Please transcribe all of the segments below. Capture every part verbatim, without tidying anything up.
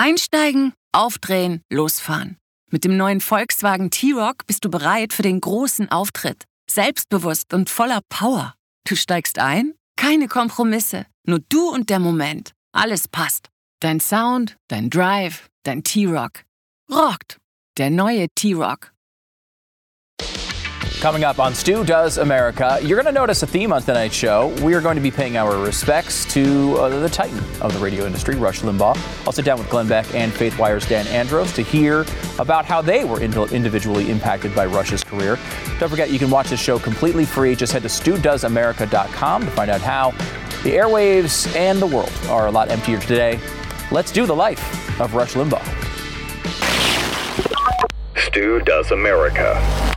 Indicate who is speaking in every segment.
Speaker 1: Einsteigen, aufdrehen, losfahren. Mit dem neuen Volkswagen T-Roc bist du bereit für den großen Auftritt. Selbstbewusst und voller Power. Du steigst ein? Keine Kompromisse. Nur du und der Moment. Alles passt. Dein Sound, dein Drive, dein T-Roc. Rockt. Der neue T-Roc.
Speaker 2: Coming up on Stu Does America, you're going to notice a theme on tonight's show. We are going to be paying our respects to uh, the titan of the radio industry, Rush Limbaugh. I'll sit down with Glenn Beck and Faith Wire's Dan Andros to hear about how they were individually impacted by Rush's career. Don't forget, you can watch this show completely free. Just head to stu does america dot com to find out how the airwaves and the world are a lot emptier today. Let's do the life of Rush Limbaugh.
Speaker 3: Stu Does America.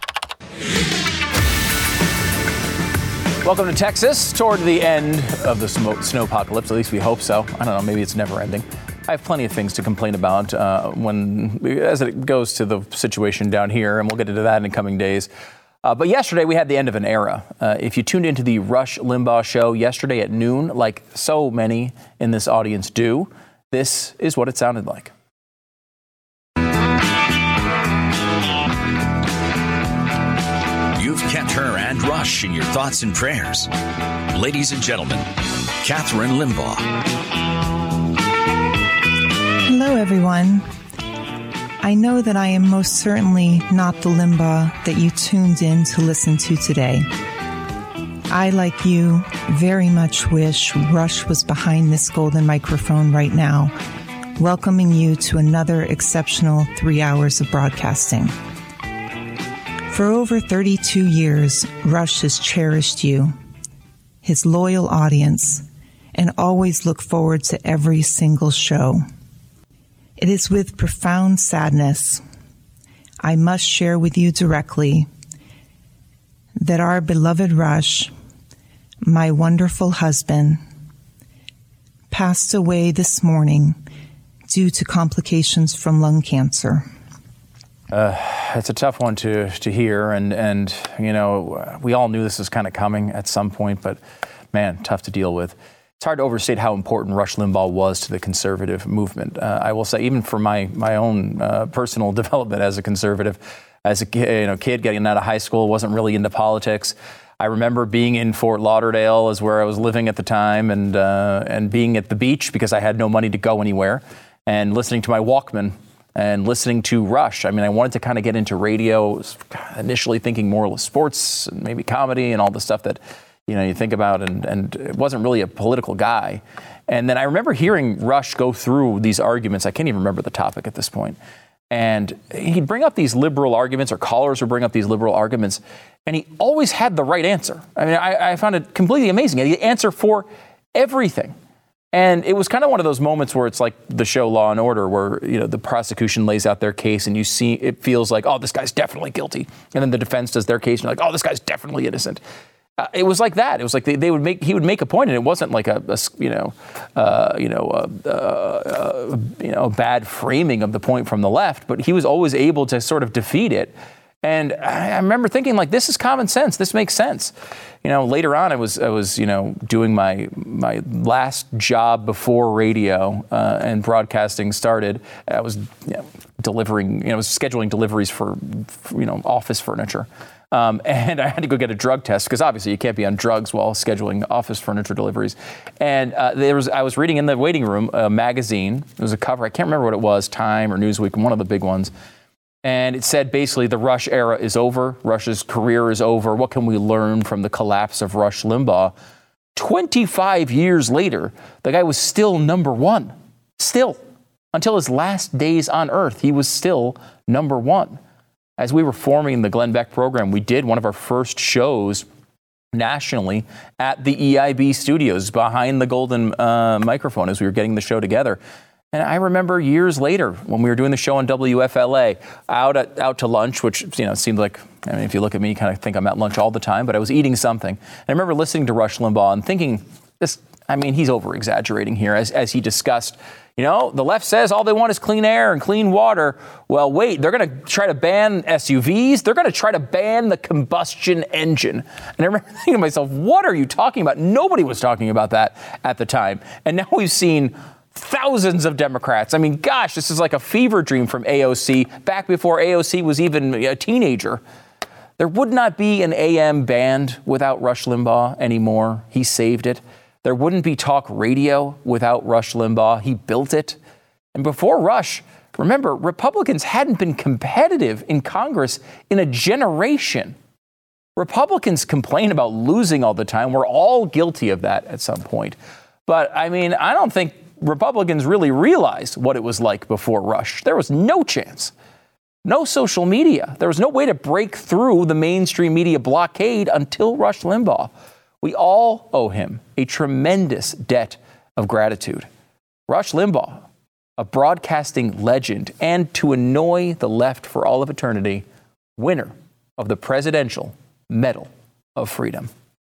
Speaker 2: Welcome to Texas, toward the end of the snowpocalypse. At least we hope so. I don't know, maybe it's never ending. I have plenty of things to complain about uh, when, as it goes to the situation down here, and we'll get into that in the coming days. Uh, but yesterday we had the end of an era. Uh, if you tuned into the Rush Limbaugh show yesterday at noon, like so many in this audience do, this is what it sounded like.
Speaker 4: You've kept her and Rush in your thoughts and prayers. Ladies and gentlemen, Catherine Limbaugh.
Speaker 5: Hello, everyone. I know that I am most certainly not the Limbaugh that you tuned in to listen to today. I, like you, very much wish Rush was behind this golden microphone right now, welcoming you to another exceptional three hours of broadcasting. For over thirty-two years, Rush has cherished you, his loyal audience, and always look forward to every single show. It is with profound sadness I must share with you directly that our beloved Rush, my wonderful husband, passed away this morning due to complications from lung cancer.
Speaker 2: Uh, it's a tough one to, to hear, and, and, you know, we all knew this was kind of coming at some point, but, man, tough to deal with. It's hard to overstate how important Rush Limbaugh was to the conservative movement. Uh, I will say, even for my, my own uh, personal development as a conservative, as a you know, kid getting out of high school, wasn't really into politics. I remember being in Fort Lauderdale, is where I was living at the time, and uh, and being at the beach because I had no money to go anywhere, and listening to my Walkman and listening to Rush. I mean, I wanted to kind of get into radio, initially thinking more sports and maybe comedy and all the stuff that, you know, you think about, and, and it wasn't really a political guy. And then I remember hearing Rush go through these arguments. I can't even remember the topic at this point. And he'd bring up these liberal arguments, or callers would bring up these liberal arguments, and he always had the right answer. I mean, I, I found it completely amazing. He had the answer for everything. And it was kind of one of those moments where it's like the show Law and Order, where, you know, the prosecution lays out their case and you see, it feels like, oh, this guy's definitely guilty. And then the defense does their case and you're like, oh, this guy's definitely innocent. Uh, it was like that. It was like they, they would make, he would make a point, and it wasn't like a, a you know, uh, you know, uh, uh, you know, a bad framing of the point from the left, but he was always able to sort of defeat it. And I, I remember thinking, like, this is common sense. This makes sense. You know, later on, I was, I was, you know, doing my my last job before radio uh, and broadcasting started. I was, you know, delivering, you know, I was scheduling deliveries for, for you know, office furniture. Um, and I had to go get a drug test because obviously you can't be on drugs while scheduling office furniture deliveries. And uh, there was I was reading in the waiting room a magazine. It was a cover. I can't remember what it was, Time or Newsweek, one of the big ones. And it said basically the Rush era is over. Rush's career is over. What can we learn from the collapse of Rush Limbaugh? twenty-five years later, the guy was still number one. Still. Until his last days on earth, he was still number one. As we were forming the Glenn Beck program, we did one of our first shows nationally at the E I B studios behind the golden uh, microphone as we were getting the show together. And I remember years later when we were doing the show on W F L A, out at, out to lunch, which, you know, seemed like, I mean, if you look at me, you kind of think I'm at lunch all the time, but I was eating something. And I remember listening to Rush Limbaugh and thinking, this, I mean, he's over-exaggerating here as, as he discussed, you know, the left says all they want is clean air and clean water. Well, wait, they're going to try to ban S U Vs. They're going to try to ban the combustion engine. And I remember thinking to myself, what are you talking about? Nobody was talking about that at the time. And now we've seen thousands of Democrats. I mean, gosh, this is like a fever dream from A O C, back before A O C was even a teenager. There would not be an A M band without Rush Limbaugh anymore. He saved it. There wouldn't be talk radio without Rush Limbaugh. He built it. And before Rush, remember, Republicans hadn't been competitive in Congress in a generation. Republicans complain about losing all the time. We're all guilty of that at some point. But, I mean, I don't think Republicans really realized what it was like before Rush. There was no chance. No social media. There was no way to break through the mainstream media blockade until Rush Limbaugh. We all owe him a tremendous debt of gratitude. Rush Limbaugh, a broadcasting legend, and to annoy the left for all of eternity, winner of the Presidential Medal of Freedom.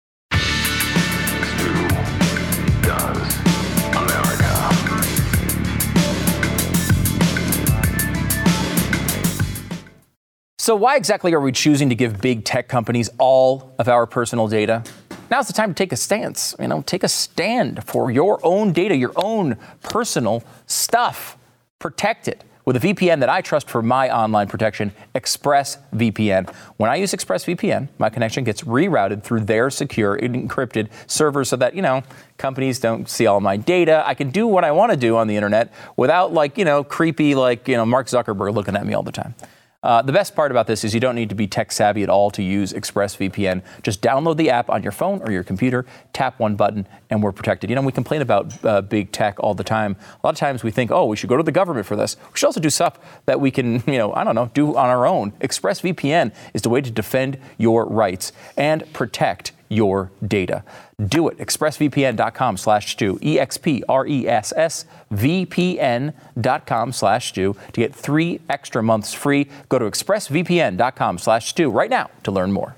Speaker 2: So why exactly are we choosing to give big tech companies all of our personal data? Now's the time to take a stance, you know, take a stand for your own data, your own personal stuff. Protect it with a V P N that I trust for my online protection, ExpressVPN. When I use ExpressVPN, my connection gets rerouted through their secure encrypted servers so that, you know, companies don't see all my data. I can do what I want to do on the internet without, like, you know, creepy, like, you know, Mark Zuckerberg looking at me all the time. Uh, the best part about this is you don't need to be tech savvy at all to use ExpressVPN. Just download the app on your phone or your computer, tap one button, and we're protected. You know, we complain about uh, big tech all the time. A lot of times we think, oh, we should go to the government for this. We should also do stuff that we can, you know, I don't know, do on our own. ExpressVPN is the way to defend your rights and protect your data. Do it. ExpressVPN.com slash Stu. E X P R E S S V P N dot com slash Stu to get three extra months free. Go to ExpressVPN.com slash Stu right now to learn more.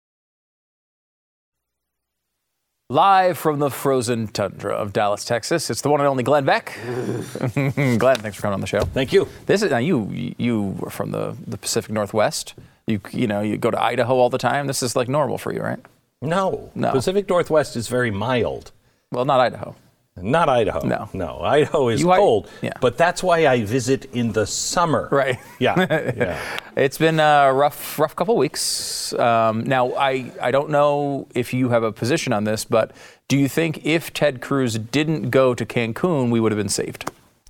Speaker 2: Live from the frozen tundra of Dallas, Texas, it's the one and only Glenn Beck. Glenn, thanks for coming on the show.
Speaker 6: Thank you.
Speaker 2: This is now you. You are from the, the Pacific Northwest. You you know you go to Idaho all the time. This is like normal for you, right?
Speaker 6: No.
Speaker 2: No.
Speaker 6: Pacific Northwest is very mild.
Speaker 2: Well, not Idaho.
Speaker 6: Not Idaho.
Speaker 2: No.
Speaker 6: No. Idaho is
Speaker 2: You-
Speaker 6: cold.
Speaker 2: yeah.
Speaker 6: But that's why I visit in the summer.
Speaker 2: Right.
Speaker 6: Yeah. Yeah.
Speaker 2: It's been a rough, rough couple weeks. Um, now, I, I don't know if you have a position on this, but do you think if Ted Cruz didn't go to Cancun, we would have been saved?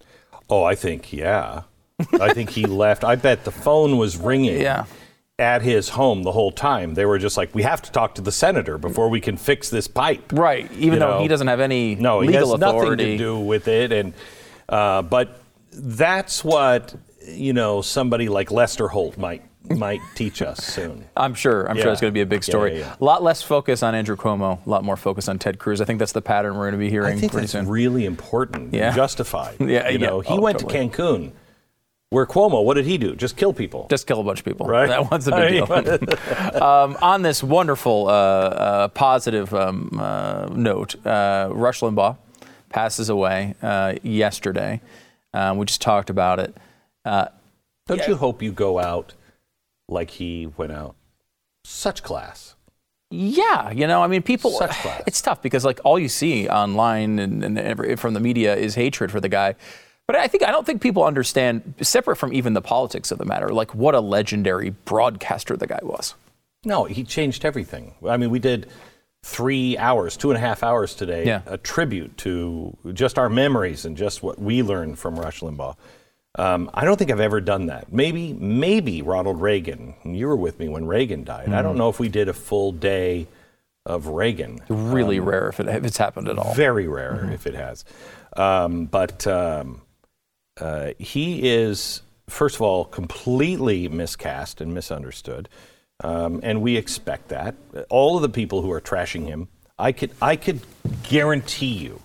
Speaker 6: Oh, I think, yeah. I think he left. I bet the phone was ringing.
Speaker 2: Yeah.
Speaker 6: At his home the whole time. They were just like, we have to talk to the senator before we can fix this pipe.
Speaker 2: Right, even
Speaker 6: You
Speaker 2: though
Speaker 6: know?
Speaker 2: he doesn't have any
Speaker 6: No, he
Speaker 2: legal
Speaker 6: has nothing
Speaker 2: authority.
Speaker 6: to do with it. And uh, but that's what, you know, somebody like Lester Holt might might teach us soon.
Speaker 2: I'm sure. I'm
Speaker 6: Yeah.
Speaker 2: sure it's going to be a big story.
Speaker 6: Yeah, yeah, yeah.
Speaker 2: A lot less focus on Andrew Cuomo, a lot more focus on Ted Cruz. I think that's the pattern we're going to be hearing
Speaker 6: I think
Speaker 2: pretty
Speaker 6: that's
Speaker 2: soon.
Speaker 6: really important.
Speaker 2: Yeah.
Speaker 6: And justified.
Speaker 2: Yeah,
Speaker 6: You
Speaker 2: yeah.
Speaker 6: know, he
Speaker 2: Oh,
Speaker 6: went
Speaker 2: totally.
Speaker 6: to Cancun. Where Cuomo, what did he do? Just kill people.
Speaker 2: Just kill a bunch of people.
Speaker 6: Right.
Speaker 2: That one's a big deal. um, on this wonderful, uh, uh, positive um, uh, note, uh, Rush Limbaugh passes away uh, yesterday. Um, we just talked about it. Uh,
Speaker 6: Don't
Speaker 2: yeah.
Speaker 6: you hope you go out like he went out? Such class.
Speaker 2: Yeah, you know, I mean, people,
Speaker 6: Such class.
Speaker 2: it's tough because, like, all you see online and, and every, from the media is hatred for the guy. But I think I don't think people understand, separate from even the politics of the matter, like what a legendary broadcaster the guy was.
Speaker 6: No, he changed everything. I mean, we did three hours, two and a half hours today,
Speaker 2: Yeah.
Speaker 6: a tribute to just our memories and just what we learned from Rush Limbaugh. Um, I don't think I've ever done that. Maybe, maybe Ronald Reagan. You were with me when Reagan died.
Speaker 2: Mm.
Speaker 6: I don't know if we did a full day of Reagan.
Speaker 2: Really rare if, it, if it's happened at all.
Speaker 6: Very rare
Speaker 2: Mm-hmm.
Speaker 6: if it has. Um, but um, uh, he is, first of all, completely miscast and misunderstood. Um, and we expect that. All of the people who are trashing him, I could, I could guarantee you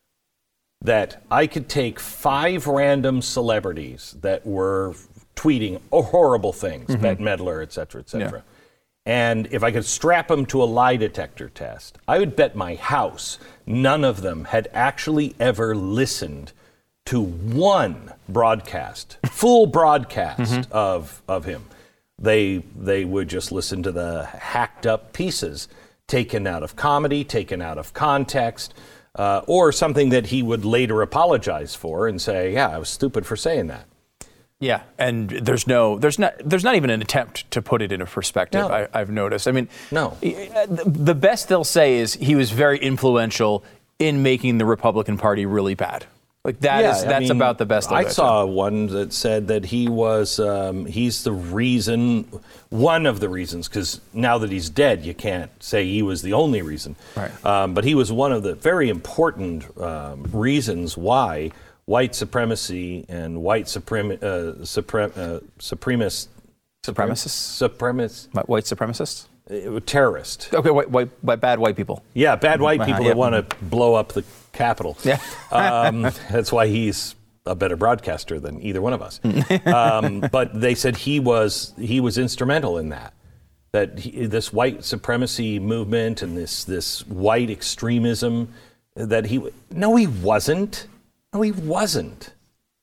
Speaker 6: that I could take five random celebrities that were tweeting horrible things,
Speaker 2: Mm-hmm.
Speaker 6: Bette Midler, et cetera, et cetera. And if I could strap them to a lie detector test, I would bet my house none of them had actually ever listened to one broadcast, full broadcast
Speaker 2: Mm-hmm.
Speaker 6: of of him. They they would just listen to the hacked up pieces taken out of comedy, taken out of context. uh, or something that he would later apologize for and say, yeah, I was stupid for saying that.
Speaker 2: Yeah, and there's no, there's not, there's not even an attempt to put it into perspective.
Speaker 6: No.
Speaker 2: I, I've noticed. I mean,
Speaker 6: no.
Speaker 2: The best they'll say is he was very influential in making the Republican Party really bad. Like that
Speaker 6: yeah,
Speaker 2: is that's
Speaker 6: I mean,
Speaker 2: about the best.
Speaker 6: I
Speaker 2: of it.
Speaker 6: saw one that said that he was, um, he's the reason, one of the reasons, because now that he's dead, you can't say he was the only reason.
Speaker 2: Right.
Speaker 6: Um, but he was one of the very important um, reasons why white supremacy and white suprem- uh, suprem- uh, supremacist
Speaker 2: Supremacists?
Speaker 6: Supremacist.
Speaker 2: White supremacists?
Speaker 6: Uh, terrorist.
Speaker 2: Okay, white, white, white, bad white people.
Speaker 6: Yeah, bad white people
Speaker 2: Uh-huh,
Speaker 6: that
Speaker 2: yep.
Speaker 6: want to blow up the Capitol.
Speaker 2: Yeah.
Speaker 6: um, that's why he's a better broadcaster than either one of us. um, but they said he was he was instrumental in that. That he, this white supremacy movement and this this white extremism, that he no he wasn't. No, he wasn't.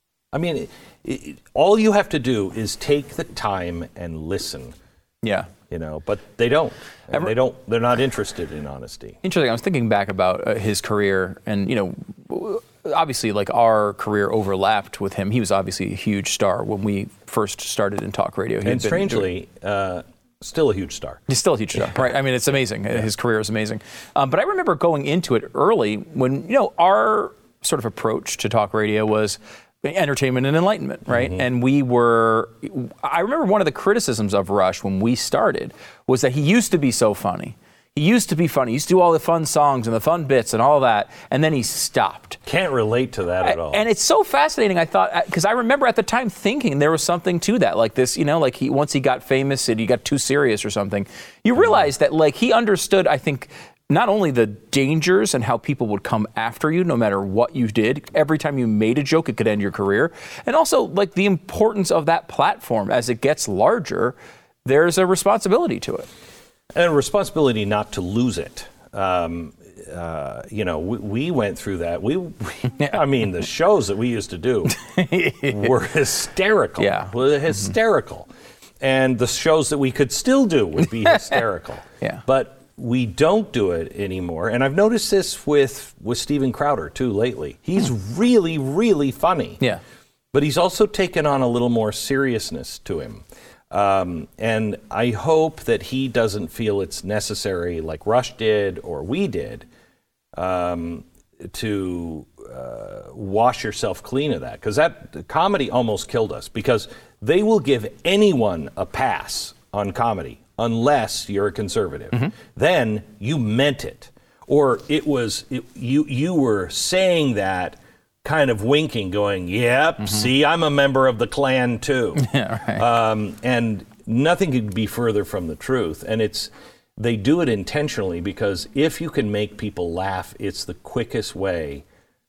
Speaker 6: I mean, it, it, all you have to do is take the time and listen.
Speaker 2: Yeah.
Speaker 6: You know, but they don't. And
Speaker 2: Ever-
Speaker 6: they don't. They're not interested in honesty.
Speaker 2: Interesting. I was thinking back about uh, his career, and you know, obviously, like our career overlapped with him. He was obviously a huge star when we first started in talk radio. He had
Speaker 6: And
Speaker 2: been
Speaker 6: strangely, uh, still a huge star.
Speaker 2: He's still a huge star, right? I mean, it's amazing. Yeah. His career is amazing. Um, but I remember going into it early when, you know, our sort of approach to talk radio was entertainment and enlightenment, right? Mm-hmm. And we were, I remember one of the criticisms of Rush when we started was that he used to be so funny. He used to be funny. He used to do all the fun songs and the fun bits and all that, and then he stopped.
Speaker 6: Can't relate to that at all.
Speaker 2: And it's so fascinating, I thought, because I remember at the time thinking there was something to that, like this, you know, like he once he got famous and he got too serious or something. You realize that, like, he understood, I think, not only the dangers and how people would come after you no matter what you did. Every time you made a joke, it could end your career. And also, like, the importance of that platform. As it gets larger, there's a responsibility to it.
Speaker 6: And a responsibility not to lose it. Um, uh, you know, we, we went through that. We, we I mean, the shows that we used to do were hysterical.
Speaker 2: Yeah.
Speaker 6: Were hysterical. Mm-hmm. And the shows that we could still do would be hysterical.
Speaker 2: Yeah.
Speaker 6: But we don't do it anymore. And I've noticed this with, with Steven Crowder, too, lately. He's really, really funny.
Speaker 2: Yeah.
Speaker 6: But he's also taken on a little more seriousness to him. Um, and I hope that he doesn't feel it's necessary, like Rush did or we did, um, to uh, wash yourself clean of that. Because that comedy almost killed us. Because they will give anyone a pass on comedy unless you're a conservative. Mm-hmm. Then you meant it. Or it was it, you you were saying that kind of winking, going, yep, mm-hmm. see, I'm a member of the Klan too.
Speaker 2: Yeah, right.
Speaker 6: Um, and nothing could be further from the truth. And it's they do it intentionally because if you can make people laugh, it's the quickest way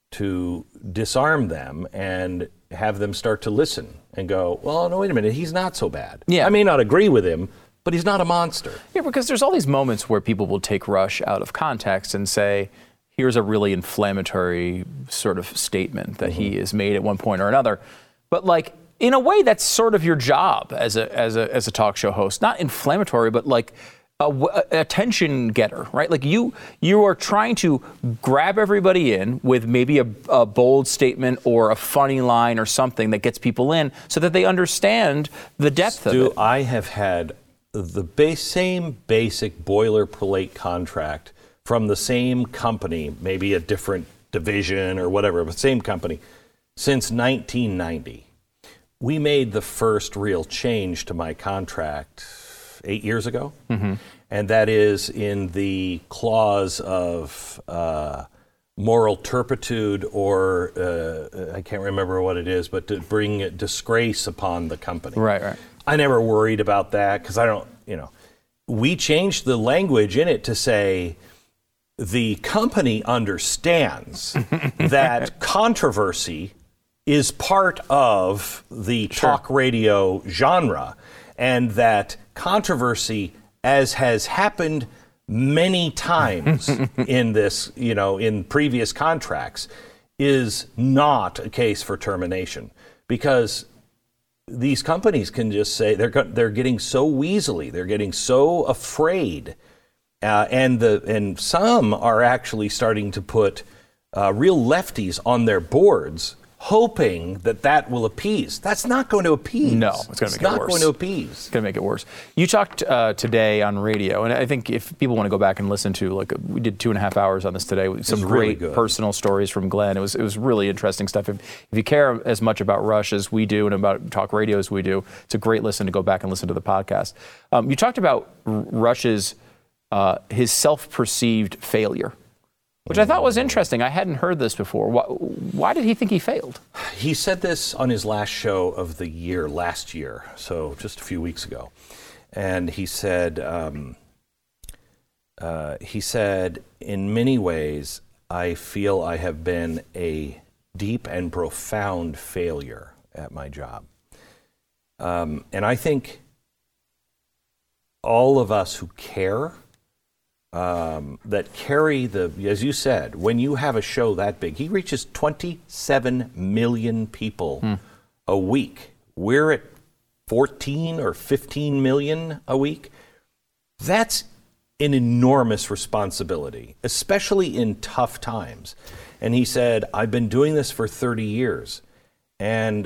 Speaker 6: to disarm them and have them start to listen and go, well, no, wait a minute, he's not so bad.
Speaker 2: Yeah.
Speaker 6: I may not agree with him, but he's not a monster.
Speaker 2: Yeah, because there's all these moments where people will take Rush out of context and say, here's a really inflammatory sort of statement that mm-hmm. he has made at one point or another. But like, in a way, that's sort of your job as a as a as a talk show host. Not inflammatory, but like a, a attention getter, right? Like you you are trying to grab everybody in with maybe a, a bold statement or a funny line or something that gets people in so that they understand the depth
Speaker 6: Stu,
Speaker 2: of it.
Speaker 6: I have had the base, same basic boilerplate contract from the same company, maybe a different division or whatever, but same company, since nineteen ninety. We made the first real change to my contract eight years ago, mm-hmm. and that is in the clause of uh, moral turpitude, or uh, I can't remember what it is, but to bring disgrace upon the company.
Speaker 2: Right, right.
Speaker 6: I never worried about that because I don't, you know, we changed the language in it to say, the company understands that controversy is part of the
Speaker 2: Sure.
Speaker 6: talk radio genre, and that controversy, as has happened many times in this, you know, in previous contracts, is not a case for termination, because these companies can just say they're they're getting so weaselly, they're getting so afraid. Uh, and the and some are actually starting to put uh, real lefties on their boards, hoping that that will appease. That's not going to appease.
Speaker 2: No, it's going to make it
Speaker 6: not
Speaker 2: worse.
Speaker 6: going to appease.
Speaker 2: It's going to make it worse. You talked uh, today on radio, and I think if people want to go back and listen to, like, we did two and a half hours on this today with some
Speaker 6: really
Speaker 2: great
Speaker 6: good. personal
Speaker 2: stories from Glenn. It was it was really interesting stuff. If, if you care as much about Rush as we do and about talk radio as we do, it's a great listen to go back and listen to the podcast. Um, you talked about Rush's uh, his self-perceived failure, which I thought was interesting. I hadn't heard this before. Why, why did he think he failed?
Speaker 6: He said this on his last show of the year, last year, so just a few weeks ago. And he said, um, uh, he said, in many ways, I feel I have been a deep and profound failure at my job. Um, and I think all of us who care, Um, that carry the, as you said, when you have a show that big, he reaches twenty-seven million people hmm. a week. We're at fourteen or fifteen million a week. That's an enormous responsibility, especially in tough times. And he said, I've been doing this for thirty years, and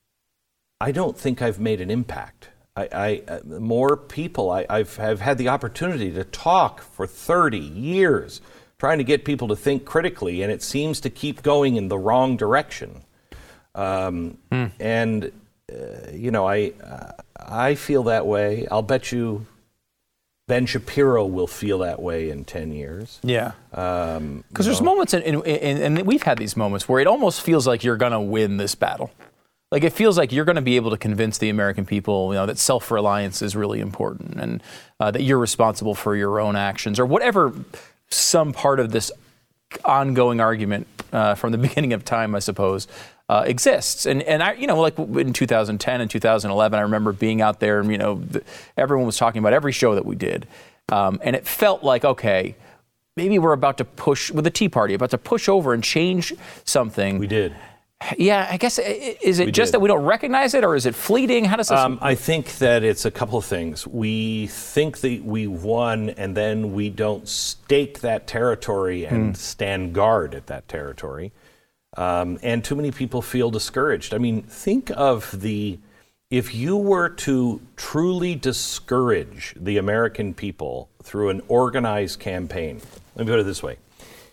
Speaker 6: I don't think I've made an impact. I, I uh, more people, I, I've have had the opportunity to talk for thirty years, trying to get people to think critically, and it seems to keep going in the wrong direction. Um, mm. And, uh, you know, I, uh, I feel that way. I'll bet you Ben Shapiro will feel that way in ten years.
Speaker 2: Yeah. Because
Speaker 6: um,
Speaker 2: there's
Speaker 6: know.
Speaker 2: moments, in, in, in, and we've had these moments where it almost feels like you're going to win this battle. Like, it feels like you're going to be able to convince the American people, you know, that self-reliance is really important, and uh, that you're responsible for your own actions, or whatever some part of this ongoing argument uh, from the beginning of time, I suppose, uh, exists. And and I, you know, like in two thousand ten and two thousand eleven, I remember being out there, and you know, the, everyone was talking about every show that we did, um, and it felt like, okay, maybe we're about to push with the Tea Party, about to push over and change something.
Speaker 6: We did.
Speaker 2: Yeah, I guess, is it
Speaker 6: we
Speaker 2: just
Speaker 6: did.
Speaker 2: that we don't recognize it, or is it fleeting? How does this...
Speaker 6: Um, I think that it's a couple of things. We think that we won, and then we don't stake that territory and mm. stand guard at that territory. Um, and too many people feel discouraged. I mean, think of the... If you were to truly discourage the American people through an organized campaign, let me put it this way.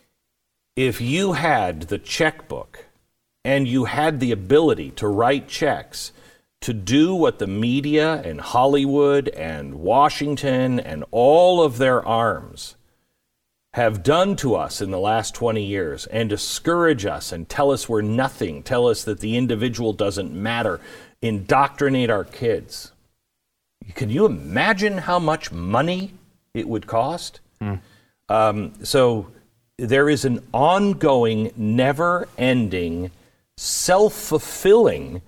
Speaker 6: If you had the checkbook and you had the ability to write checks to do what the media and Hollywood and Washington and all of their arms have done to us in the last twenty years, and discourage us and tell us we're nothing, tell us that the individual doesn't matter, indoctrinate our kids. Can you imagine how much money it would cost? Mm. Um, so there is an ongoing, never-ending, self-fulfilling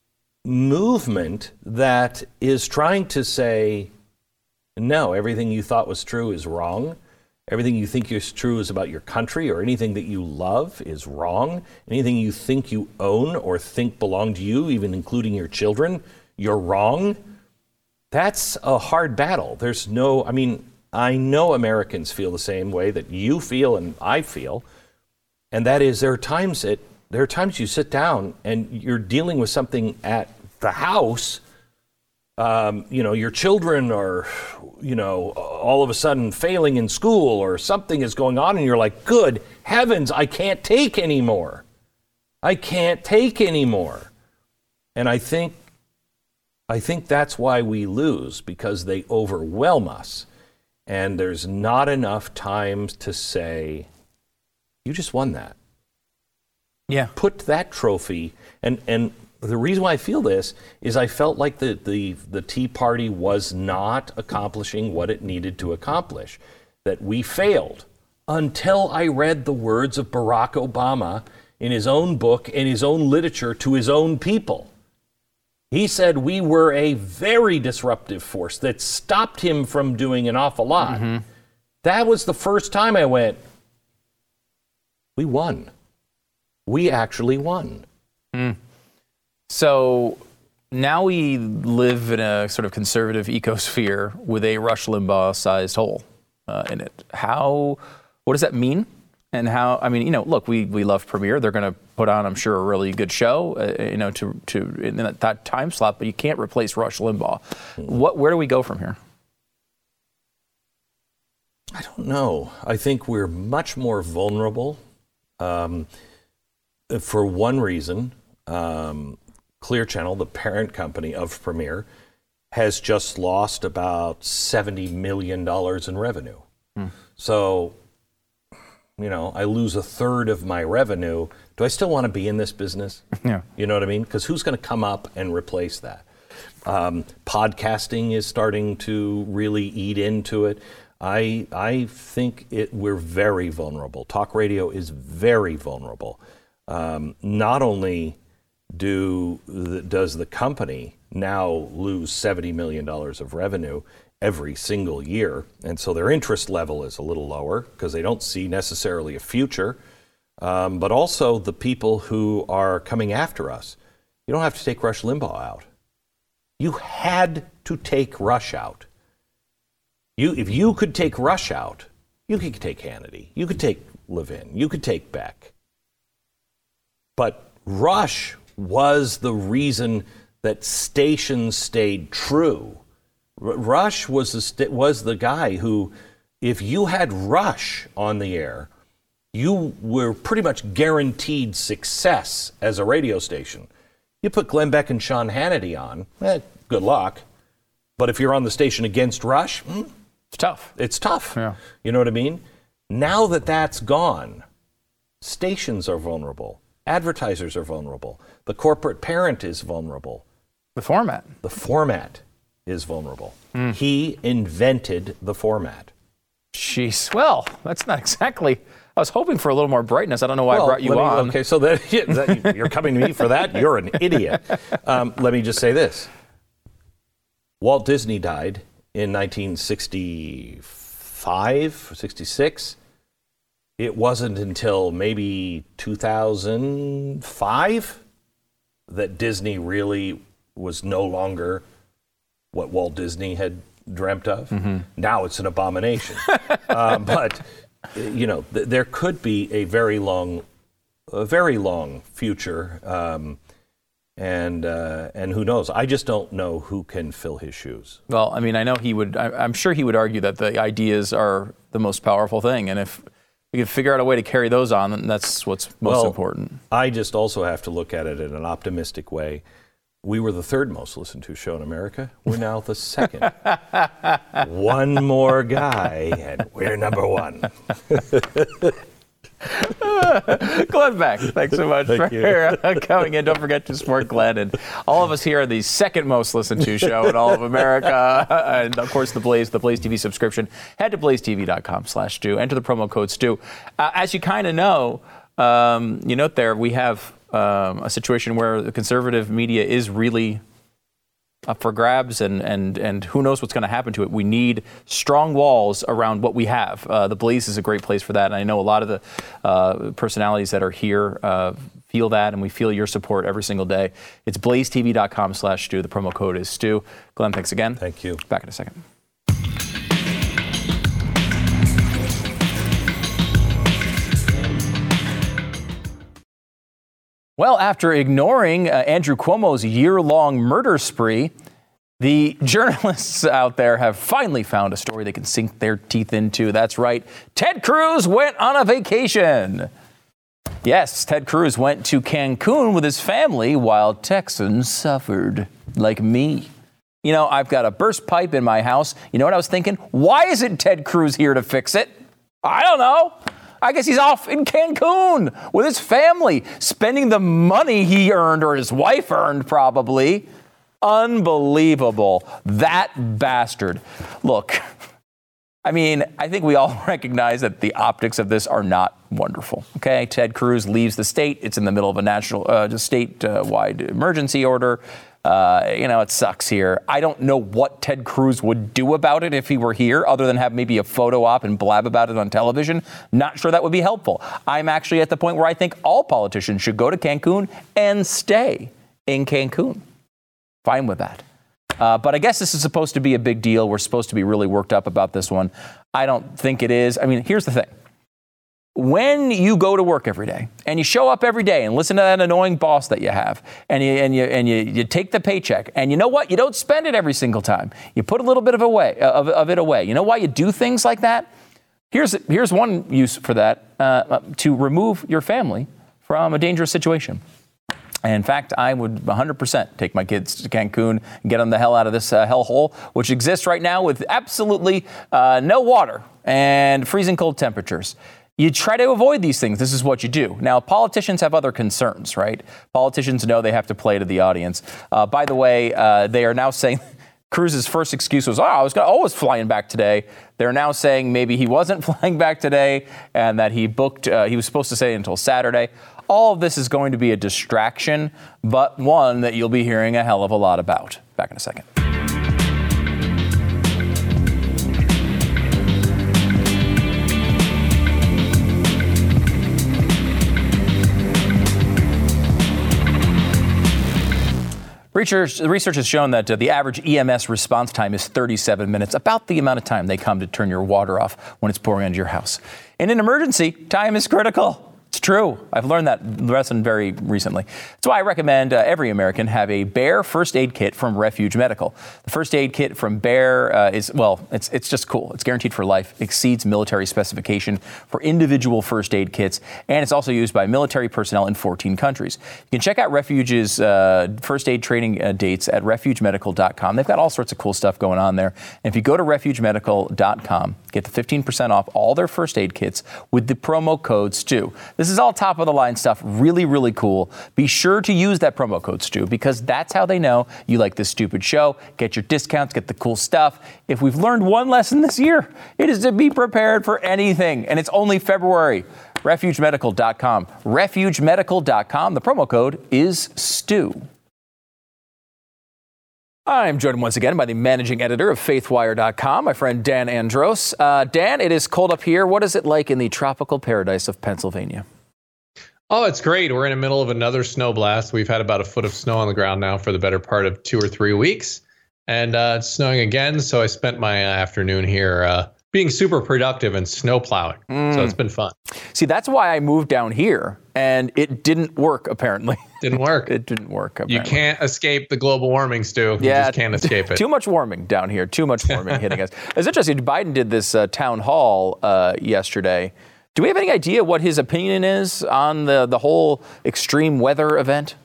Speaker 6: movement that is trying to say, no, everything you thought was true is wrong. Everything you think is true is about your country, or anything that you love is wrong. Anything you think you own or think belong to you, even including your children, you're wrong. That's a hard battle. There's no, I mean, I know Americans feel the same way that you feel and I feel. And that is, there are times that There are times you sit down and you're dealing with something at the house, um, you know, your children are, you know, all of a sudden failing in school, or something is going on, and you're like, good heavens, I can't take anymore. I can't take anymore. And I think, I think that's why we lose, because they overwhelm us. And there's not enough time to say, you just won that.
Speaker 2: Yeah.
Speaker 6: Put that trophy, and, and the reason why I feel this is I felt like the, the, the Tea Party was not accomplishing what it needed to accomplish, that we failed, until I read the words of Barack Obama in his own book and his own literature to his own people. He said we were a very disruptive force that stopped him from doing an awful lot. Mm-hmm. That was the first time I went, we won. We actually won.
Speaker 2: Mm. So now we live in a sort of conservative ecosphere with a Rush Limbaugh-sized hole uh, in it. How, what does that mean? and how, I mean, you know, look, we, we love Premiere. They're going to put on, I'm sure, a really good show, uh, you know, to, to in that, that time slot, but you can't replace Rush Limbaugh. What, where do we go from here?
Speaker 6: I don't know. I think we're much more vulnerable. Um, for one reason, um, Clear Channel, the parent company of Premiere, has just lost about seventy million dollars in revenue. Hmm. So, you know, I lose a third of my revenue. Do I still want to be in this business?
Speaker 2: Yeah.
Speaker 6: You know what I mean? Because who's going to come up and replace that? Um, podcasting is starting to really eat into it. I I think it we're very vulnerable. Talk radio is very vulnerable. Um, not only do the, does the company now lose seventy million dollars of revenue every single year, and so their interest level is a little lower because they don't see necessarily a future, um, but also the people who are coming after us. You don't have to take Rush Limbaugh out. You had to take Rush out. You, if you could take Rush out, you could take Hannity, you could take Levin, you could take Beck. But Rush was the reason that stations stayed true. R- Rush was the, st- was the guy who, if you had Rush on the air, you were pretty much guaranteed success as a radio station. You put Glenn Beck and Sean Hannity on, eh, good luck. But if you're on the station against Rush, hmm,
Speaker 2: it's tough.
Speaker 6: It's tough.
Speaker 2: Yeah.
Speaker 6: You know what I mean? Now that that's gone, stations are vulnerable. Advertisers are vulnerable. The corporate parent is vulnerable.
Speaker 2: The format.
Speaker 6: The format is vulnerable.
Speaker 2: Mm.
Speaker 6: He invented the format.
Speaker 2: Jeez. Well, that's not exactly... I was hoping for a little more brightness. I don't know why well, I brought you
Speaker 6: me,
Speaker 2: on.
Speaker 6: Okay, so that, yeah, that, you're coming to me for that? You're an idiot. Um, let me just say this. Walt Disney died in nineteen sixty-five, sixty-six. It wasn't until maybe two thousand five that Disney really was no longer what Walt Disney had dreamt of. Mm-hmm. Now it's an abomination. uh, but, you know, th- there could be a very long, a very long future. Um, and uh, and who knows? I just don't know who can fill his shoes.
Speaker 2: Well, I mean, I know he would, I, I'm sure he would argue that the ideas are the most powerful thing. And if we can figure out a way to carry those on, then that's what's most
Speaker 6: well,
Speaker 2: important.
Speaker 6: I just also have to look at it in an optimistic way. We were the third most listened to show in America. We're now the second. One more guy, and we're number one.
Speaker 2: Glenn Beck, thanks so much
Speaker 6: Thank
Speaker 2: for uh, coming in. Don't forget to support Glenn. And all of us here are the second most listened to show in all of America. And, of course, the Blaze, the Blaze T V subscription. Head to blaze t v dot com slash Stu. Enter the promo code Stu. Uh, as you kind of know, um, you note there, we have um, a situation where the conservative media is really up for grabs, and and and who knows what's going to happen to it. We need strong walls around what we have. Uh, the Blaze is a great place for that, and I know a lot of the uh, personalities that are here uh, feel that, and we feel your support every single day. It's blaze t v dot com slash Stu. The promo code is Stu. Glenn, thanks again.
Speaker 6: Thank you.
Speaker 2: Back in a second. Well, after ignoring uh, Andrew Cuomo's year-long murder spree, the journalists out there have finally found a story they can sink their teeth into. That's right. Ted Cruz went on a vacation. Yes, Ted Cruz went to Cancun with his family while Texans suffered, like me. You know, I've got a burst pipe in my house. You know what I was thinking? Why isn't Ted Cruz here to fix it? I don't know. I guess he's off in Cancun with his family, spending the money he earned, or his wife earned probably. Unbelievable. That bastard. Look, I mean, I think we all recognize that the optics of this are not wonderful. Okay, Ted Cruz leaves the state. It's in the middle of a national, uh, state-wide emergency order. Uh, you know, it sucks here. I don't know what Ted Cruz would do about it if he were here, other than have maybe a photo op and blab about it on television. Not sure that would be helpful. I'm actually at the point where I think all politicians should go to Cancun and stay in Cancun. Fine with that. Uh, but I guess this is supposed to be a big deal. We're supposed to be really worked up about this one. I don't think it is. I mean, here's the thing. when you go to work every day and you show up every day and listen to that annoying boss that you have, and you and you and you, you take the paycheck, and you know what? You don't spend it every single time. You put a little bit of away of, of it away. You know why you do things like that? Here's here's one use for that: uh, to remove your family from a dangerous situation. In fact, I would one hundred percent take my kids to Cancun and get them the hell out of this uh, hellhole, which exists right now with absolutely uh, no water and freezing cold temperatures. You try to avoid these things. This is what you do. Now, politicians have other concerns, right? Politicians know they have to play to the audience. Uh, by the way, uh, they are now saying Cruz's first excuse was, oh, I was, gonna, oh, I was flying back today. They're now saying maybe he wasn't flying back today and that he booked, uh, he was supposed to stay until Saturday. All of this is going to be a distraction, but one that you'll be hearing a hell of a lot about. Back in a second. Research, research has shown that uh, the average E M S response time is thirty-seven minutes, about the amount of time they come to turn your water off when it's pouring into your house. In an emergency, time is critical. It's true. I've learned that lesson very recently. That's why I recommend uh, every American have a Bayer first aid kit from Refuge Medical. The first aid kit from Bayer uh, is, well, it's it's just cool. It's guaranteed for life, exceeds military specification for individual first aid kits, and it's also used by military personnel in fourteen countries. You can check out Refuge's uh, first aid training uh, dates at refuge medical dot com. They've got all sorts of cool stuff going on there. And if you go to refuge medical dot com, get the fifteen percent off all their first aid kits with the promo code STU. This is all top of the line stuff, really, really cool. Be sure to use that promo code STU because that's how they know you like this stupid show. Get your discounts, get the cool stuff. If we've learned one lesson this year, it is to be prepared for anything. And it's only February. refuge medical dot com. refuge medical dot com. The promo code is STU. I'm joined once again by the managing editor of faith wire dot com, my friend Dan Andros. Uh, Dan, it is cold up here. What is it like in the tropical paradise of Pennsylvania?
Speaker 7: Oh, it's great. We're in the middle of another snow blast. We've had about a foot of snow on the ground now for the better part of two or three weeks. And uh, it's snowing again, so I spent my uh, afternoon here uh, being super productive and snow plowing. Mm. So it's been fun.
Speaker 2: See, that's why I moved down here, and it didn't work, apparently.
Speaker 7: Didn't work.
Speaker 2: It didn't work, apparently.
Speaker 7: You can't escape the global warming, Stu. You yeah, just can't escape it.
Speaker 2: Too much warming down here. Too much warming hitting us. It's interesting. Biden did this uh, town hall uh, yesterday. Do we have any idea what his opinion is on the, the whole extreme weather event?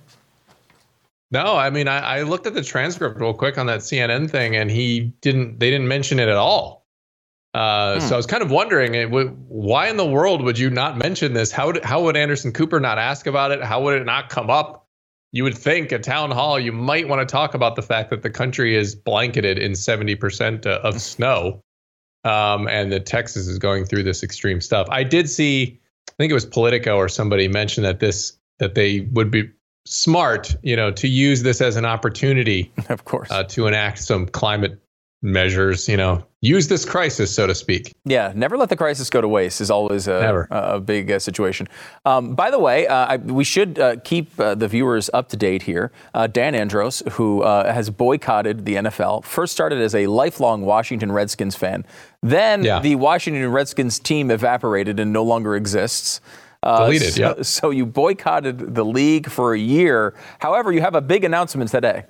Speaker 7: No, I mean, I, I looked at the transcript real quick on that C N N thing, and he didn't. They didn't mention it at all. Uh, hmm. So I was kind of wondering, it, w- why in the world would you not mention this? How would, how would Anderson Cooper not ask about it? How would it not come up? You would think at town hall you might want to talk about the fact that the country is blanketed in seventy percent of snow, um, and that Texas is going through this extreme stuff. I did see, I think it was Politico or somebody mentioned that this that they would be smart, you know, to use this as an opportunity,
Speaker 2: of course,
Speaker 7: uh, to enact some climate measures, you know, use this crisis, so to speak.
Speaker 2: Yeah, never let the crisis go to waste is always a, a, a big uh, situation. Um, by the way, uh, I, we should uh, keep uh, the viewers up to date here. Uh, Dan Andros, who uh, has boycotted the N F L, first started as a lifelong Washington Redskins fan. Then yeah. the Washington Redskins team evaporated and no longer exists. Uh,
Speaker 7: Deleted,
Speaker 2: so,
Speaker 7: yeah.
Speaker 2: So you boycotted the league for a year. However, you have a big announcement today.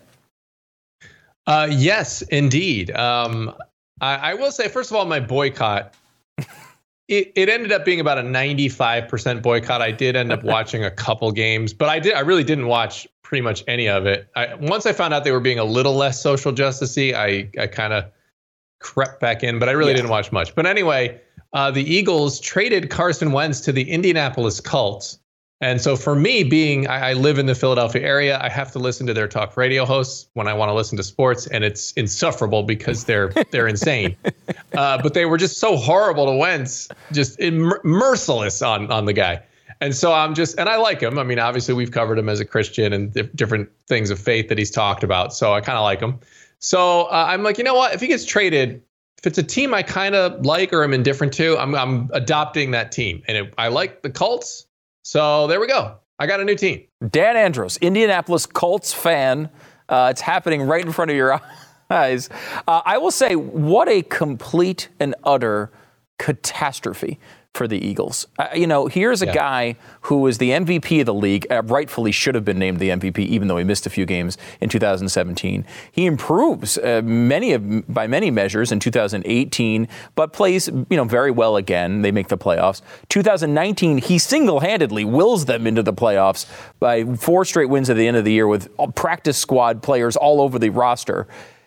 Speaker 7: Uh, yes, indeed. Um, I, I will say, first of all, my boycott, it, it ended up being about a ninety-five percent boycott. I did end up watching a couple games, but I did. I really didn't watch pretty much any of it. I, once I found out they were being a little less social justice-y, I, I kind of crept back in, but I really yeah. didn't watch much. But anyway, uh, the Eagles traded Carson Wentz to the Indianapolis Colts. And so for me, being I, I live in the Philadelphia area, I have to listen to their talk radio hosts when I want to listen to sports, and it's insufferable because they're they're insane. Uh, but they were just so horrible to Wentz, just im- merciless on on the guy. And so I'm just, and I like him. I mean, obviously we've covered him as a Christian and di- different things of faith that he's talked about. So I kind of like him. So uh, I'm like, you know what? If he gets traded, if it's a team I kind of like or am indifferent to, I'm I'm adopting that team. And it, I like the Colts. So there we go. I got a new team.
Speaker 2: Dan Andros, Indianapolis Colts fan. Uh, it's happening right in front of your eyes. Uh, I will say, what a complete and utter catastrophe for the Eagles. Uh, you know, here's a yeah. guy who is the M V P of the league, uh, rightfully should have been named the M V P, even though he missed a few games in two thousand seventeen. He improves uh, many of, by many measures in two thousand eighteen, but plays, you know, very well again. They make the playoffs. two thousand nineteen, he single-handedly wills them into the playoffs by four straight wins at the end of the year with practice squad players all over the roster.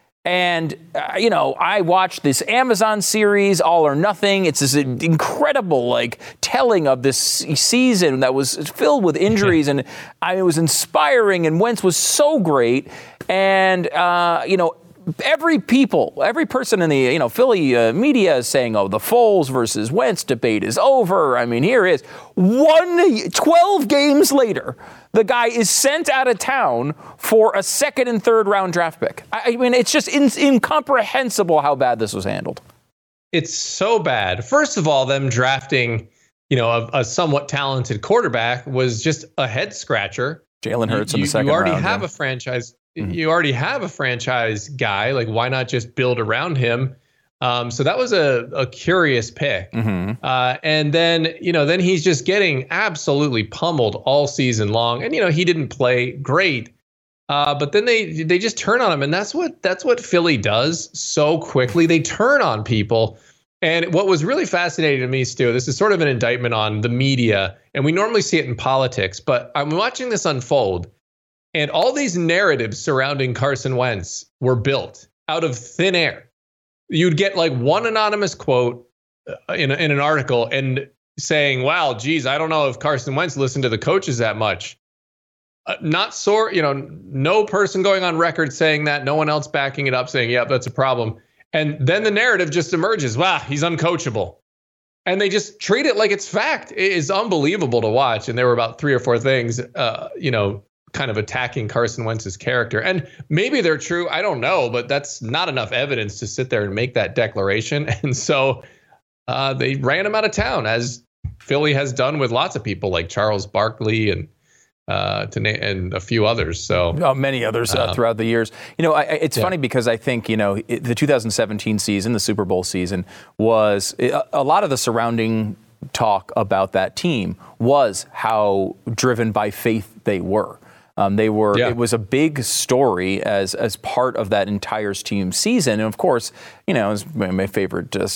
Speaker 2: And, uh, you know, I watched this Amazon series, All or Nothing. It's this incredible, like, telling of this season that was filled with injuries. And I, it was inspiring. And Wentz was so great. And, uh, you know, every people, every person in the, you know, Philly uh, media is saying, oh, the Foles versus Wentz debate is over. I mean, here it is. One, twelve games later, the guy is sent out of town for a second and third round draft pick. I, I mean, it's just in, incomprehensible how bad this was handled.
Speaker 7: It's so bad. First of all, them drafting, you know, a, a somewhat talented quarterback was just a head scratcher.
Speaker 2: Jalen Hurts
Speaker 7: you,
Speaker 2: in the second round.
Speaker 7: You already
Speaker 2: round,
Speaker 7: have
Speaker 2: yeah.
Speaker 7: a franchise. Mm-hmm. You already have a franchise guy. Like, why not just build around him? Um, so that was a, a curious pick. Mm-hmm. Uh, and then, you know, then he's just getting absolutely pummeled all season long. And, you know, he didn't play great. Uh, but then they they just turn on him. And that's what that's what Philly does so quickly. They turn on people. And what was really fascinating to me, Stu, this is sort of an indictment on the media. And we normally see it in politics. But I'm watching this unfold. And all these narratives surrounding Carson Wentz were built out of thin air. You'd get like one anonymous quote in, in an article and saying, wow, geez, I don't know if Carson Wentz listened to the coaches that much. Uh, not sore, you know, no person going on record saying that, no one else backing it up saying, yeah, that's a problem. And then the narrative just emerges. Wow, he's uncoachable. And they just treat it like it's fact. It is unbelievable to watch. And there were about three or four things, uh, you know, kind of attacking Carson Wentz's character. And maybe they're true. I don't know, but that's not enough evidence to sit there and make that declaration. And so uh, they ran him out of town, as Philly has done with lots of people like Charles Barkley and uh, to na- and a few others. So
Speaker 2: oh, many others uh,
Speaker 7: um,
Speaker 2: throughout the years. You know, I, it's
Speaker 7: yeah.
Speaker 2: funny because I think, you know, it, the two thousand seventeen season, the Super Bowl season, was a, a lot of the surrounding talk about that team was how driven by faith they were. Um, they were. Yeah. It was a big story as as part of that entire team season, and of course, you know, it's my, my favorite uh,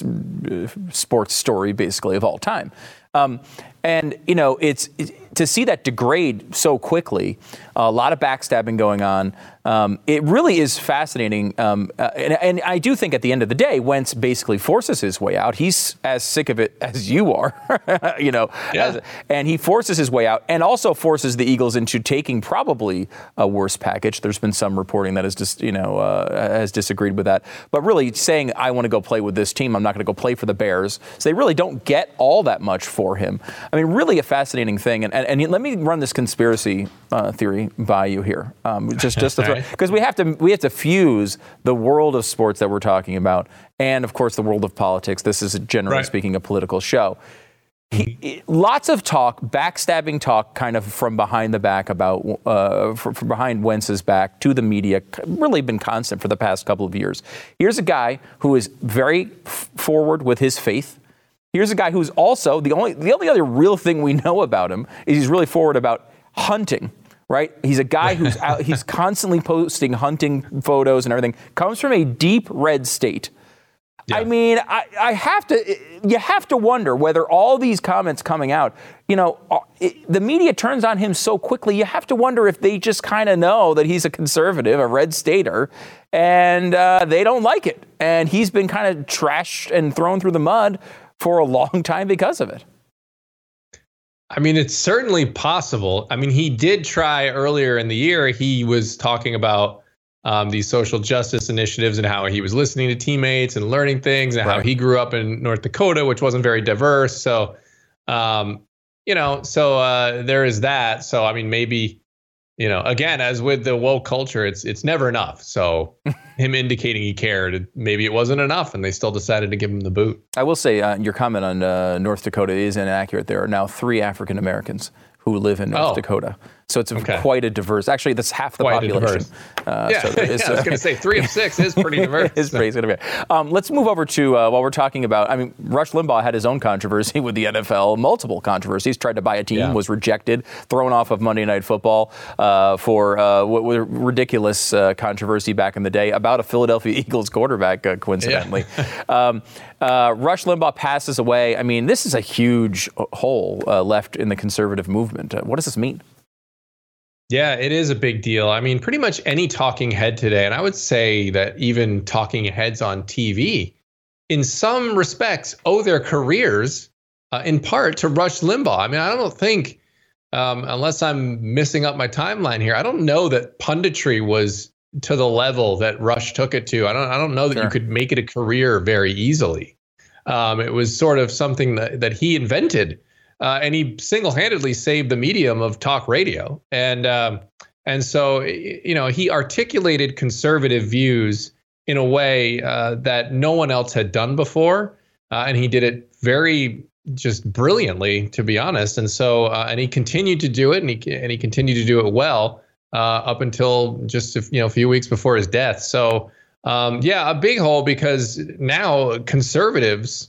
Speaker 2: sports story, basically of all time. Um, and you know, it's it, to see that degrade so quickly. A lot of backstabbing going on. Um, it really is fascinating. Um, uh, and, and I do think at the end of the day, Wentz basically forces his way out. He's as sick of it as you are, you know,
Speaker 7: yeah.
Speaker 2: as, and he forces his way out and also forces the Eagles into taking probably a worse package. There's been some reporting that has just, you know, uh, has disagreed with that. But really saying, I want to go play with this team. I'm not going to go play for the Bears. So they really don't get all that much for him. I mean, really a fascinating thing. And, and, and let me run this conspiracy uh, theory by you here. Um, just just because we have to we have to fuse the world of sports that we're talking about and, of course, the world of politics. This is, generally
Speaker 7: right. speaking,
Speaker 2: a political show. He, lots of talk, backstabbing talk, kind of from behind the back about, uh, from, from behind Wentz's back to the media, really been constant for the past couple of years. Here's a guy who is very f- forward with his faith. Here's a guy who's also, the only the only other real thing we know about him is he's really forward about hunting, right? He's a guy who's out, he's constantly posting hunting photos and everything. Comes from a deep red state. Yeah. I mean, I, I have to, you have to wonder whether all these comments coming out, you know, it, the media turns on him so quickly, you have to wonder if they just kind of know that he's a conservative, a red stater, and uh, they don't like it. And he's been kind of trashed and thrown through the mud for a long time because of it.
Speaker 7: I mean, it's certainly possible. I mean, he did try earlier in the year. He was talking about um, these social justice initiatives and how he was listening to teammates and learning things and right. how he grew up in North Dakota, which wasn't very diverse. So, um, you know, so uh, there is that. So, I mean, maybe, you know, again, as with the woke culture, it's it's never enough. So him indicating he cared, maybe it wasn't enough and they still decided to give him the boot.
Speaker 2: I will say uh, your comment on uh, North Dakota is inaccurate. There are now three African Americans who live in North
Speaker 7: oh.
Speaker 2: Dakota. So it's a,
Speaker 7: Okay.
Speaker 2: quite a diverse. Actually, that's half the
Speaker 7: Quite a
Speaker 2: population.
Speaker 7: diverse.
Speaker 2: Uh,
Speaker 7: Yeah,
Speaker 2: so there is,
Speaker 7: yeah, I was
Speaker 2: uh,
Speaker 7: going to say three of six is pretty diverse.
Speaker 2: It's pretty significant. Um, let's move over to uh, while we're talking about. I mean, Rush Limbaugh had his own controversy with the N F L. Multiple controversies. Tried to buy a team,
Speaker 7: Yeah.
Speaker 2: was rejected, thrown off of Monday Night Football uh, for uh, what was a ridiculous uh, controversy back in the day about a Philadelphia Eagles quarterback. Uh, coincidentally, yeah. um, uh, Rush Limbaugh passes away. I mean, this is a huge hole uh, left in the conservative movement. Uh, what does this mean?
Speaker 7: Yeah, it is a big deal. I mean, pretty much any talking head today, and I would say that even talking heads on T V, in some respects, owe their careers uh, in part to Rush Limbaugh. I mean, I don't think, um, unless I'm missing up my timeline here, I don't know that punditry was to the level that Rush took it to. I don't. I don't know that
Speaker 2: Sure.
Speaker 7: you could make it a career very easily. Um, it was sort of something that, that he invented. Uh, and he single-handedly saved the medium of talk radio, and um, and so you know he articulated conservative views in a way uh, that no one else had done before, uh, and he did it very just brilliantly, to be honest. And so uh, and he continued to do it, and he and he continued to do it well uh, up until just a, you know a few weeks before his death. So um, yeah, a big hole because now conservatives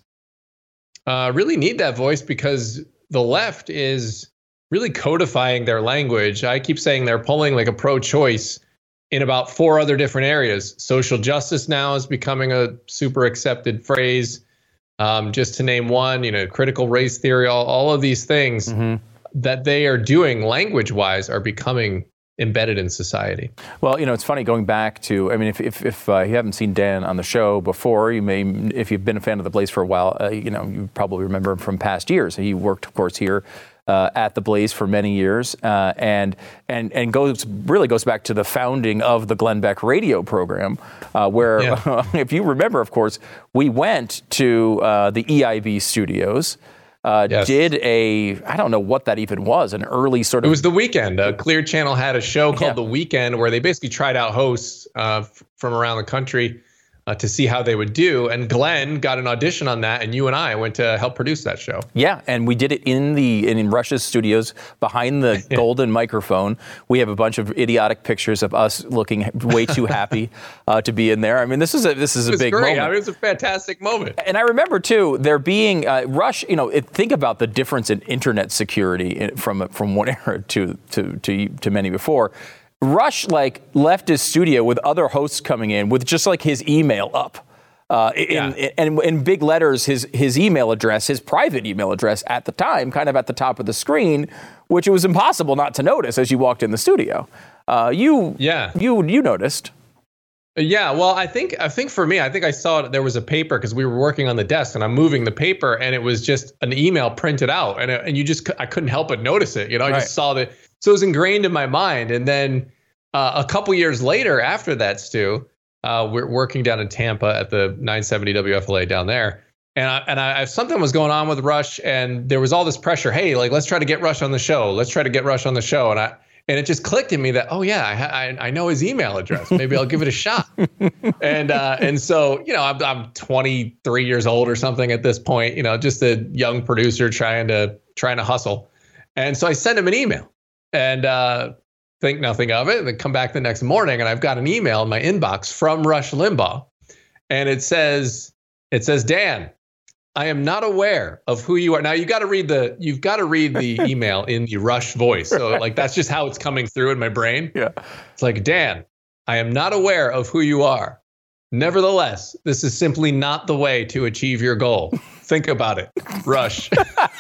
Speaker 7: uh, really need that voice because the left is really codifying their language. I keep saying they're pulling like a pro-choice in about four other different areas. Social justice now is becoming a super accepted phrase. Um, just to name one, you know, critical race theory, all, all of these things mm-hmm. that they are doing language-wise are becoming embedded in society.
Speaker 2: Well, you know, it's funny going back to, I mean, if if, if uh, you haven't seen Dan on the show before, you may, if you've been a fan of the Blaze for a while, uh, you know, you probably remember him from past years. He worked, of course, here uh, at the Blaze for many years, uh, and and and goes really goes back to the founding of the Glenn Beck radio program, uh, where, yeah. if you remember, of course, we went to uh, the E I B studios. Uh, yes. Did a, I don't know what that even was, an early sort of...
Speaker 7: It was The Weekend. Uh, Clear Channel had a show called
Speaker 2: yeah.
Speaker 7: The Weekend where they basically tried out hosts uh, f- from around the country uh, to see how they would do. And Glenn got an audition on that, and you and I went to help produce that show.
Speaker 2: Yeah, and we did it in the in, in Rush's studios behind the yeah. golden microphone. We have a bunch of idiotic pictures of us looking way too happy uh, to be in there. I mean, this is a this is
Speaker 7: it
Speaker 2: a
Speaker 7: was
Speaker 2: big
Speaker 7: great.
Speaker 2: moment.
Speaker 7: I mean, it was a fantastic moment.
Speaker 2: And I remember too there being uh, Rush. You know, it, think about the difference in internet security in, from from one era to to to to many before. Rush like left his studio with other hosts coming in with just like his email up. Uh, in, yeah. in, in, in big letters, his his email address, his private email address at the time, kind of at the top of the screen, which it was impossible not to notice as you walked in the studio. Uh, you,
Speaker 7: yeah,
Speaker 2: you, you noticed.
Speaker 7: Yeah, well, I think I think for me, I think I saw there was a paper because we were working on the desk, and I'm moving the paper, and it was just an email printed out, and it, and you just I couldn't help but notice it. You know, I
Speaker 2: right.
Speaker 7: just saw that, so it was ingrained in my mind. And then uh, a couple years later, after that, Stu. Uh, we're working down in Tampa at the nine seventy W F L A down there. And I, and I, something was going on with Rush, and there was all this pressure. Hey, like, let's try to get Rush on the show. Let's try to get Rush on the show. And I and it just clicked in me that, oh, yeah, I, I, I know his email address. Maybe I'll give it a shot. and uh, and so, you know, I'm, I'm twenty-three years old or something at this point, you know, just a young producer trying to trying to hustle. And so I sent him an email. And uh think nothing of it, and then come back the next morning, and I've got an email in my inbox from Rush Limbaugh, and it says, "It says Dan, I am not aware of who you are." Now you got to read the you've got to read the email in the Rush voice, so like that's just how it's coming through in my brain.
Speaker 2: Yeah,
Speaker 7: it's like, Dan, I am not aware of who you are. Nevertheless, this is simply not the way to achieve your goal. Think about it, Rush.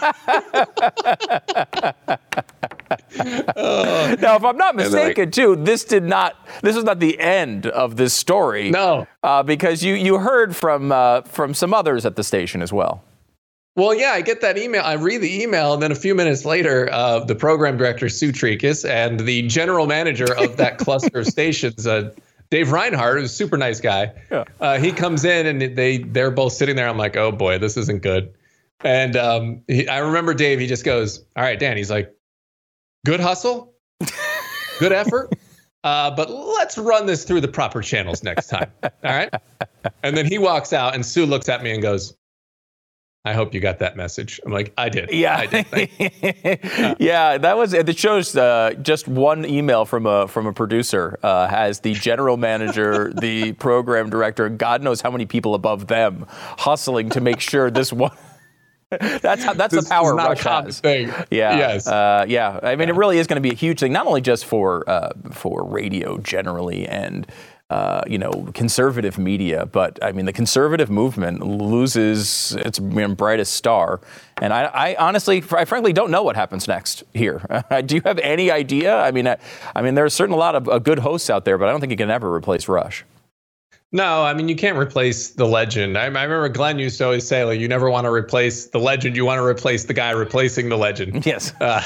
Speaker 2: uh, now, if I'm not mistaken, like, too, this did not. This was not the end of this story.
Speaker 7: No,
Speaker 2: uh, because you you heard from uh, from some others at the station as well.
Speaker 7: Well, yeah, I get that email. I read the email, and then a few minutes later, uh, the program director, Sue Trikis, and the general manager of that cluster of stations, uh, Dave Reinhardt, who's a super nice guy, yeah. uh, he comes in, and they, they're both sitting there. I'm like, oh, boy, this isn't good. And um, he, I remember Dave, he just goes, all right, Dan, he's like, good hustle, good effort, uh, but let's run this through the proper channels next time, all right? And then he walks out, and Sue looks at me and goes, I hope you got that message. I'm like, I did.
Speaker 2: Yeah.
Speaker 7: I did.
Speaker 2: yeah. yeah, that was, it shows uh, just one email from a from a producer uh, has the general manager, the program director, God knows how many people above them hustling to make sure this one. That's how, that's
Speaker 7: this
Speaker 2: the power
Speaker 7: is not
Speaker 2: Rush
Speaker 7: a common
Speaker 2: has.
Speaker 7: Thing.
Speaker 2: Yeah.
Speaker 7: Yes.
Speaker 2: Uh, yeah. I mean,
Speaker 7: yeah.
Speaker 2: it really is going to be a huge thing, not only just for uh, for radio generally and uh, you know conservative media, but I mean the conservative movement loses its brightest star. And I, I honestly, I frankly don't know what happens next here. Do you have any idea? I mean, I, I mean, there's certainly a lot of uh, good hosts out there, but I don't think you can ever replace Rush.
Speaker 7: No, I mean, you can't replace the legend. I, I remember Glenn used to always say, like, you never want to replace the legend. You want to replace the guy replacing the legend.
Speaker 2: Yes.
Speaker 7: Uh,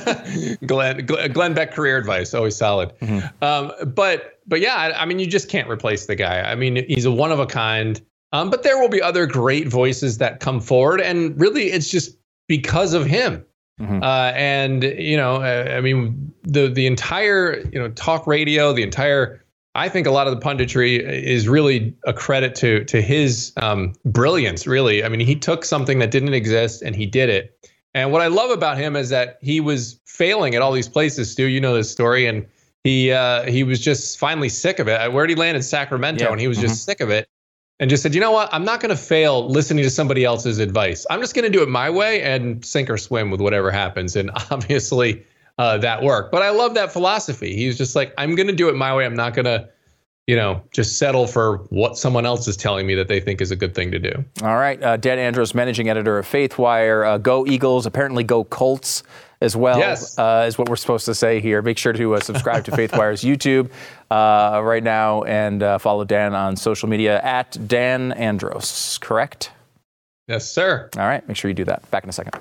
Speaker 7: Glenn, Glenn Beck career advice, always solid. Mm-hmm. Um, but, but yeah, I, I mean, you just can't replace the guy. I mean, he's a one of a kind. Um, but there will be other great voices that come forward. And really, it's just because of him. Mm-hmm. Uh, and, you know, I, I mean, the the entire, you know, talk radio, the entire I think a lot of the punditry is really a credit to to his um, brilliance, really. I mean, he took something that didn't exist and he did it. And what I love about him is that he was failing at all these places, Stu. You know this story. And he uh, he was just finally sick of it. Where did he land? In Sacramento. Yeah. And he was mm-hmm. just sick of it and just said, you know what? I'm not going to fail listening to somebody else's advice. I'm just going to do it my way and sink or swim with whatever happens. And obviously, Uh, that work. But I love that philosophy. He's just like, I'm going to do it my way. I'm not going to, you know, just settle for what someone else is telling me that they think is a good thing to do.
Speaker 2: All right. Uh, Dan Andros, managing editor of FaithWire. Uh, go Eagles, apparently go Colts as well,
Speaker 7: yes.
Speaker 2: uh, is what we're supposed to say here. Make sure to uh, subscribe to FaithWire's YouTube uh, right now and uh, follow Dan on social media at Dan Andros, correct?
Speaker 7: Yes, sir.
Speaker 2: All right. Make sure you do that. Back in a second.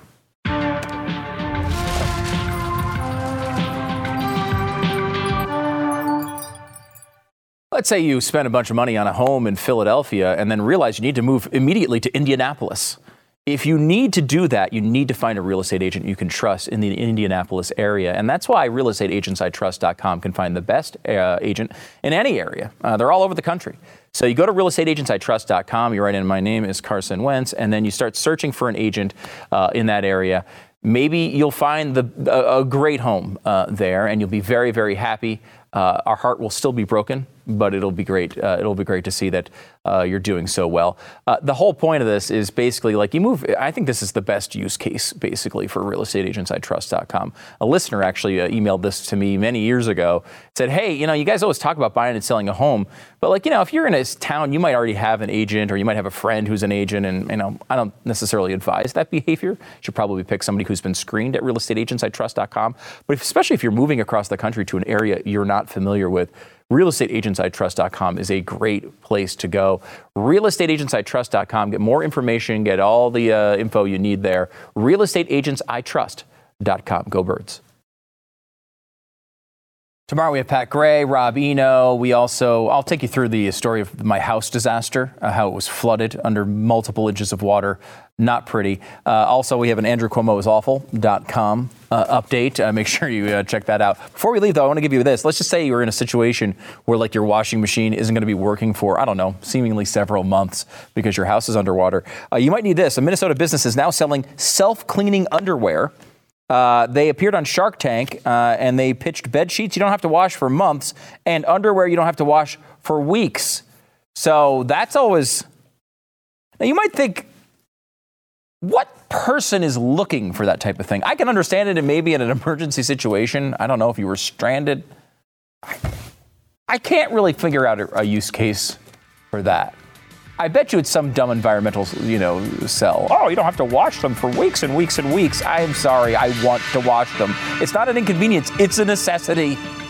Speaker 2: Let's say you spend a bunch of money on a home in Philadelphia and then realize you need to move immediately to Indianapolis. If you need to do that, you need to find a real estate agent you can trust in the Indianapolis area. And that's why real estate agents I trust dot com can find the best uh, agent in any area. Uh, they're all over the country. So you go to real estate agents I trust dot com, you write in, my name is Carson Wentz, and then you start searching for an agent uh, in that area. Maybe you'll find the, a, a great home uh, there, and you'll be very, very happy. Uh, our heart will still be broken, but it'll be great. Uh, it'll be great to see that uh, you're doing so well. Uh, the whole point of this is basically like you move. I think this is the best use case basically for real estate agents I trust dot com. A listener actually uh, emailed this to me many years ago. Said, hey, you know, you guys always talk about buying and selling a home, but like, you know, if you're in a town, you might already have an agent or you might have a friend who's an agent. And, you know, I don't necessarily advise that behavior. You should probably pick somebody who's been screened at real estate agents I trust dot com. But if, especially if you're moving across the country to an area you're not familiar with, real estate agents I trust dot com is a great place to go. real estate agents I trust dot com. Get more information, get all the uh, info you need there. real estate agents I trust dot com. Go Birds. Tomorrow we have Pat Gray, Rob Eno. We also, I'll take you through the story of my house disaster, uh, how it was flooded under multiple inches of water. Not pretty. Uh, also, we have an Andrew Cuomo is awful dot com uh, update. Uh, make sure you uh, check that out. Before we leave, though, I want to give you this. Let's just say you're in a situation where, like, your washing machine isn't going to be working for, I don't know, seemingly several months because your house is underwater. Uh, you might need this. A Minnesota business is now selling self-cleaning underwear. Uh, they appeared on Shark Tank, uh, and they pitched bed sheets you don't have to wash for months and underwear you don't have to wash for weeks. So that's always... Now, you might think, what person is looking for that type of thing? I can understand it in maybe in an emergency situation. I don't know if you were stranded. I, I can't really figure out a, a use case for that. I bet you it's some dumb environmental, you know, sell. Oh, you don't have to wash them for weeks and weeks and weeks. I'm sorry, I want to wash them. It's not an inconvenience. It's a necessity.